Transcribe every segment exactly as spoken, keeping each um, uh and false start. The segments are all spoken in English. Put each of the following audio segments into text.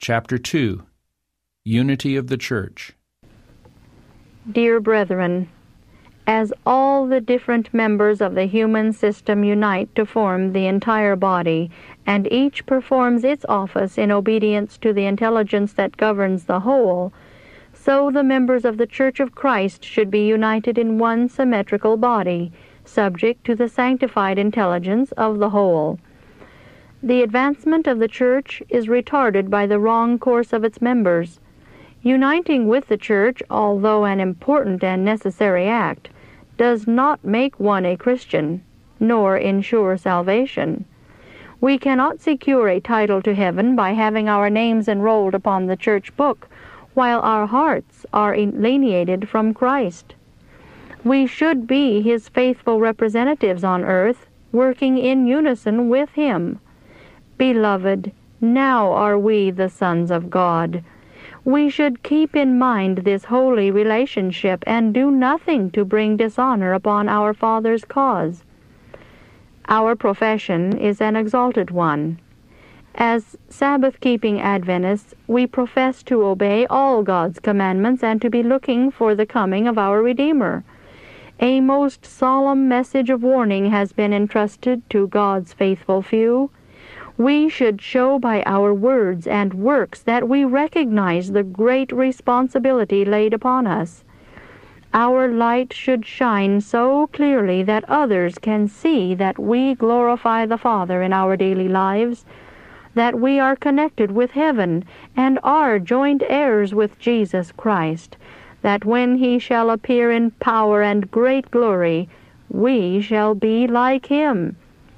Chapter two. Unity of the Church. Dear brethren, as all the different members of the human system unite to form the entire body, and each performs its office in obedience to the intelligence that governs the whole, so the members of the Church of Christ should be united in one symmetrical body, subject to the sanctified intelligence of the whole. The advancement of the Church is retarded by the wrong course of its members. Uniting with the Church, although an important and necessary act, does not make one a Christian, nor ensure salvation. We cannot secure a title to heaven by having our names enrolled upon the church book, while our hearts are alienated from Christ. We should be His faithful representatives on earth, working in unison with Him. Beloved, now are we the sons of God. We should keep in mind this holy relationship and do nothing to bring dishonor upon our Father's cause. Our profession is an exalted one. As Sabbath-keeping Adventists, we profess to obey all God's commandments and to be looking for the coming of our Redeemer. A most solemn message of warning has been entrusted to God's faithful few. We should show by our words and works that we recognize the great responsibility laid upon us. Our light should shine so clearly that others can see that we glorify the Father in our daily lives, that we are connected with heaven and are joint heirs with Jesus Christ, that when He shall appear in power and great glory, we shall be like Him.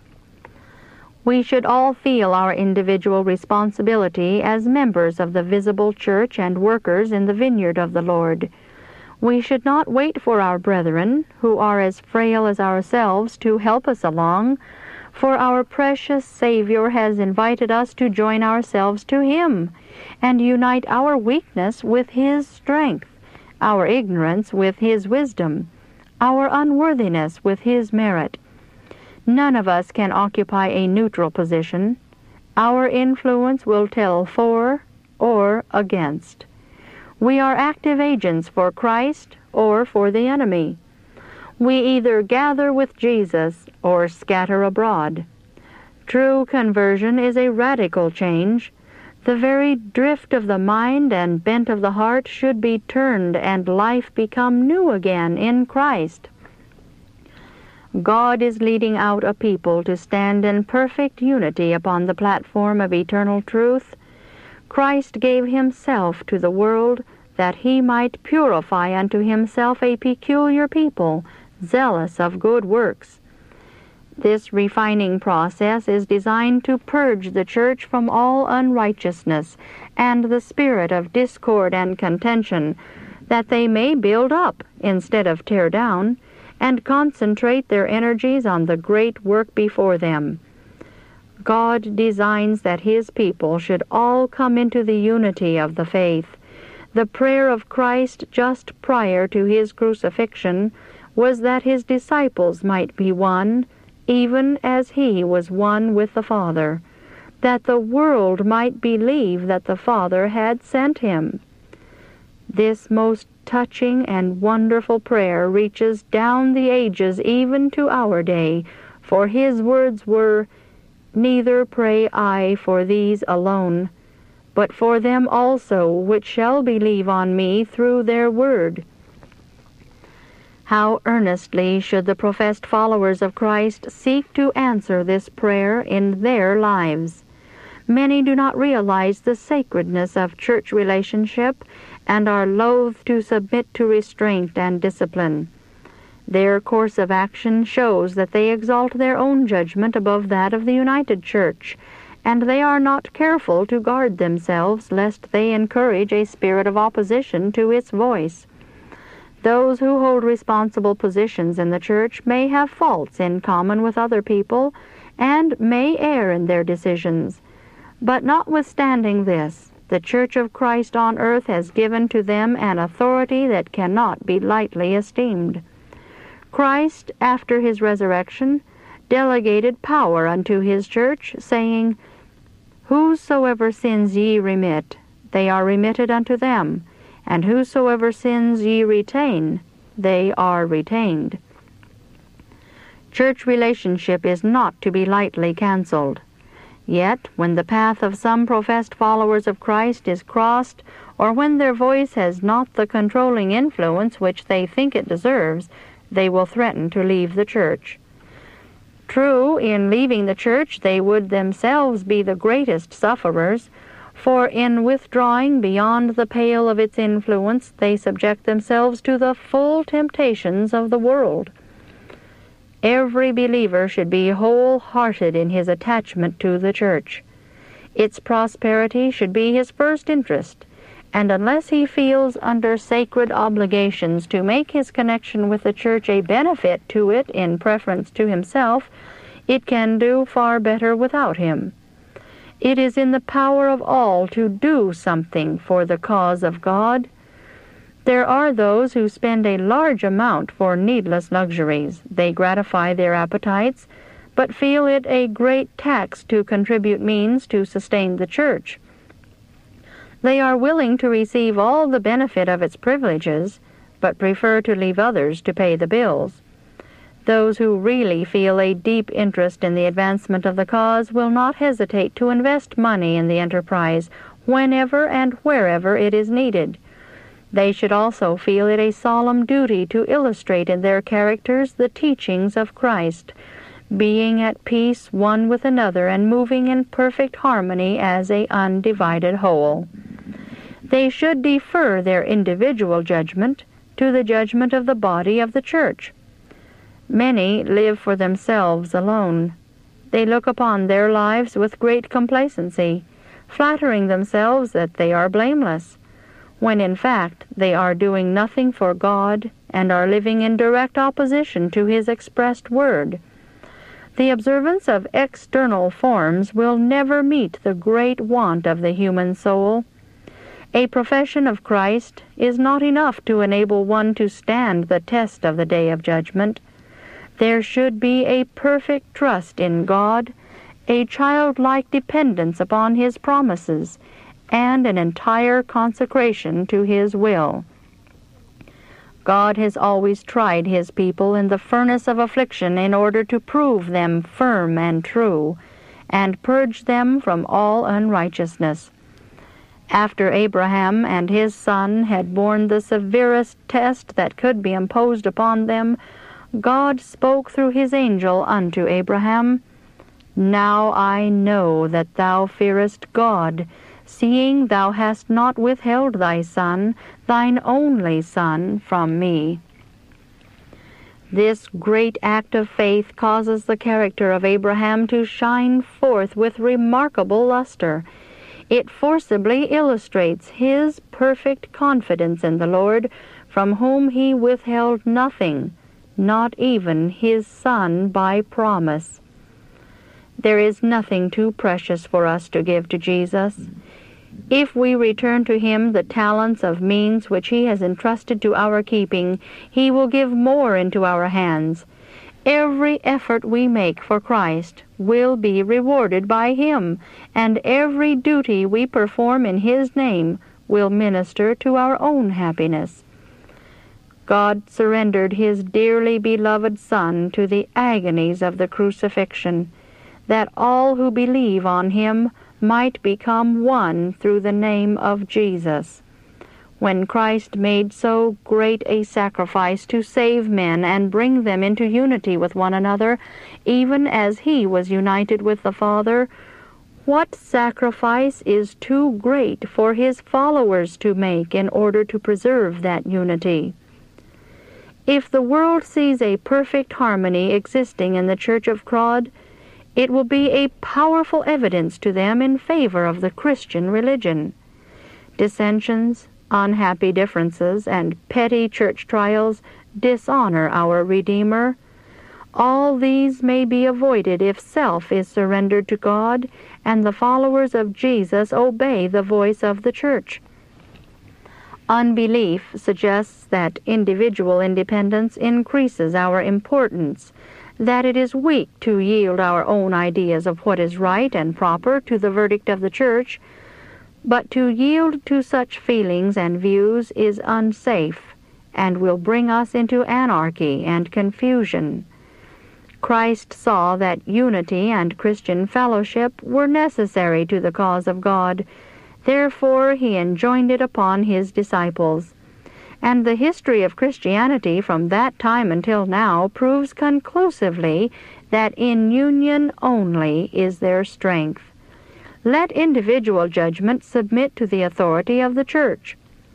We should all feel our individual responsibility as members of the visible church and workers in the vineyard of the Lord. We should not wait for our brethren, who are as frail as ourselves, to help us along, for our precious Savior has invited us to join ourselves to Him, and unite our weakness with His strength, our ignorance with His wisdom, our unworthiness with His merit. None of us can occupy a neutral position. Our influence will tell for or against. We are active agents for Christ or for the enemy. We either gather with Jesus or scatter abroad. True conversion is a radical change. The very drift of the mind and bent of the heart should be turned and life become new again in Christ. God is leading out a people to stand in perfect unity upon the platform of eternal truth. Christ gave Himself to the world that He might purify unto Himself a peculiar people, zealous of good works. This refining process is designed to purge the church from all unrighteousness and the spirit of discord and contention, that they may build up instead of tear down, and concentrate their energies on the great work before them. God designs that His people should all come into the unity of the faith. The prayer of Christ just prior to His crucifixion was that His disciples might be one, even as He was one with the Father, that the world might believe that the Father had sent Him. This most touching and wonderful prayer reaches down the ages even to our day, for His words were, "Neither pray I for these alone, but for them also which shall believe on me through their word." How earnestly should the professed followers of Christ seek to answer this prayer in their lives. Many do not realize the sacredness of church relationship and are loath to submit to restraint and discipline. Their course of action shows that they exalt their own judgment above that of the united church, and they are not careful to guard themselves lest they encourage a spirit of opposition to its voice. Those who hold responsible positions in the church may have faults in common with other people, and may err in their decisions. But notwithstanding this, the Church of Christ on earth has given to them an authority that cannot be lightly esteemed. Christ, after His resurrection, delegated power unto His church, saying, "Whosoever sins ye remit, they are remitted unto them, and whosoever sins ye retain, they are retained. Church relationship is not to be lightly canceled. Yet, when the path of some professed followers of Christ is crossed, or when their voice has not the controlling influence which they think it deserves, they will threaten to leave the church. True, in leaving the church they would themselves be the greatest sufferers, for in withdrawing beyond the pale of its influence they subject themselves to the full temptations of the world. Every believer should be whole-hearted in his attachment to the church. Its prosperity should be his first interest, and unless he feels under sacred obligations to make his connection with the church a benefit to it in preference to himself, it can do far better without him. It is in the power of all to do something for the cause of God. There are those who spend a large amount for needless luxuries. They gratify their appetites, but feel it a great tax to contribute means to sustain the church. They are willing to receive all the benefit of its privileges, but prefer to leave others to pay the bills. Those who really feel a deep interest in the advancement of the cause will not hesitate to invest money in the enterprise whenever and wherever it is needed. They should also feel it a solemn duty to illustrate in their characters the teachings of Christ, being at peace one with another and moving in perfect harmony as a undivided whole. They should defer their individual judgment to the judgment of the body of the church. Many live for themselves alone. They look upon their lives with great complacency, flattering themselves that they are blameless, when in fact they are doing nothing for God and are living in direct opposition to His expressed word. The observance of external forms will never meet the great want of the human soul. A profession of Christ is not enough to enable one to stand the test of the day of judgment. There should be a perfect trust in God, a childlike dependence upon His promises, and an entire consecration to His will. God has always tried His people in the furnace of affliction in order to prove them firm and true, and purge them from all unrighteousness. After Abraham and his son had borne the severest test that could be imposed upon them, God spoke through His angel unto Abraham, "Now I know that thou fearest God, seeing thou hast not withheld thy son, thine only son, from me." This great act of faith causes the character of Abraham to shine forth with remarkable luster. It forcibly illustrates his perfect confidence in the Lord, from whom he withheld nothing, not even his son by promise. There is nothing too precious for us to give to Jesus. If we return to Him the talents of means which He has entrusted to our keeping, He will give more into our hands. Every effort we make for Christ will be rewarded by Him, and every duty we perform in His name will minister to our own happiness. God surrendered His dearly beloved Son to the agonies of the crucifixion, that all who believe on Him might become one through the name of Jesus. When Christ made so great a sacrifice to save men and bring them into unity with one another, even as He was united with the Father, what sacrifice is too great for His followers to make in order to preserve that unity? If the world sees a perfect harmony existing in the Church of Crod, it will be a powerful evidence to them in favor of the Christian religion. Dissensions, unhappy differences, and petty church trials dishonor our Redeemer. All these may be avoided if self is surrendered to God and the followers of Jesus obey the voice of the Church. Unbelief suggests that individual independence increases our importance, that it is weak to yield our own ideas of what is right and proper to the verdict of the Church. But to yield to such feelings and views is unsafe, and will bring us into anarchy and confusion. Christ saw that unity and Christian fellowship were necessary to the cause of God. Therefore he enjoined it upon his disciples. And the history of Christianity from that time until now proves conclusively that in union only is their strength. Let individual judgment submit to the authority of the Church.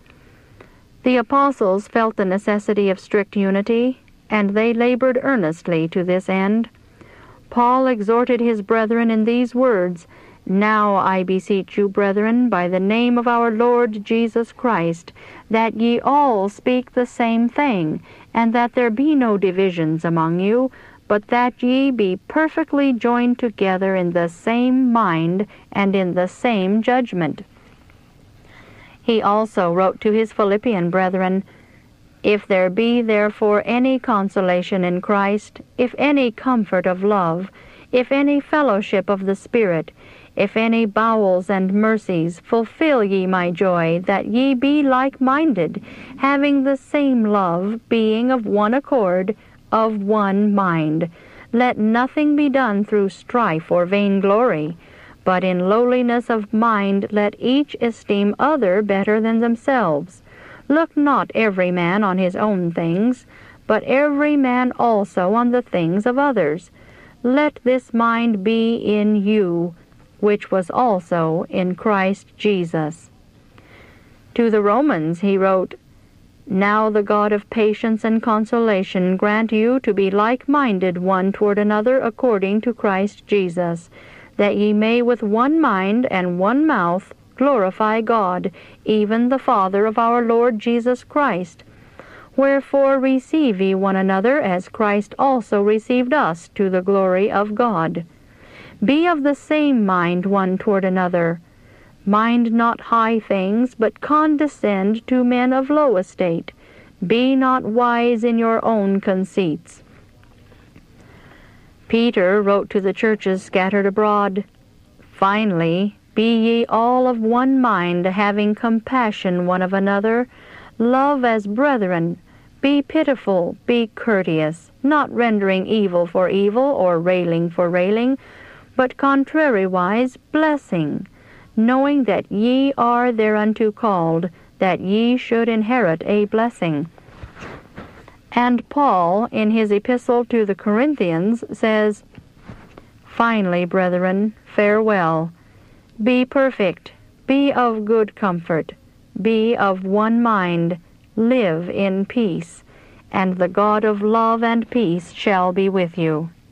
The apostles felt the necessity of strict unity, and they labored earnestly to this end. Paul exhorted his brethren in these words, "Now I beseech you, brethren, by the name of our Lord Jesus Christ, that ye all speak the same thing, and that there be no divisions among you, but that ye be perfectly joined together in the same mind and in the same judgment." He also wrote to his Philippian brethren, "If there be therefore any consolation in Christ, if any comfort of love, if any fellowship of the Spirit, if any bowels and mercies, fulfill ye my joy, that ye be like-minded, having the same love, being of one accord, of one mind. Let nothing be done through strife or vainglory, but in lowliness of mind let each esteem other better than themselves. Look not every man on his own things, but every man also on the things of others. Let this mind be in you, which was also in Christ Jesus." To the Romans he wrote, "Now the God of patience and consolation grant you to be like-minded one toward another according to Christ Jesus, that ye may with one mind and one mouth glorify God, even the Father of our Lord Jesus Christ. Wherefore receive ye one another, as Christ also received us to the glory of God. Be of the same mind one toward another. Mind not high things, but condescend to men of low estate. Be not wise in your own conceits." Peter wrote to the churches scattered abroad, "Finally, be ye all of one mind, having compassion one of another. Love as brethren. Be pitiful, be courteous, not rendering evil for evil or railing for railing, but contrariwise blessing, knowing that ye are thereunto called, that ye should inherit a blessing." And Paul, in his epistle to the Corinthians, says, "Finally, brethren, farewell. Be perfect, be of good comfort, be of one mind, live in peace, and the God of love and peace shall be with you."